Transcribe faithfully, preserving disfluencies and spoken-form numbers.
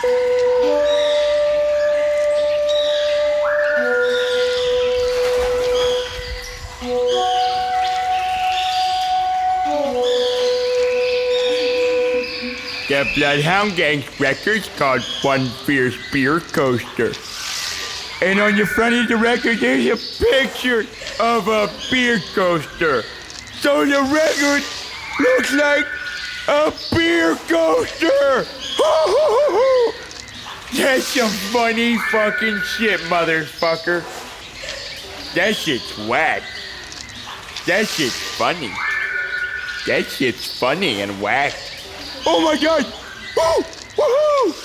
The Bloodhound Gang's record's called One Fierce Beer Coaster. And on the front of the record, there's a picture of a beer coaster. So the record looks like a beer coaster. That's some funny fucking shit, motherfucker. That shit's whack. That shit's funny. That shit's funny and whack. Oh my god! Woo! Woohoo!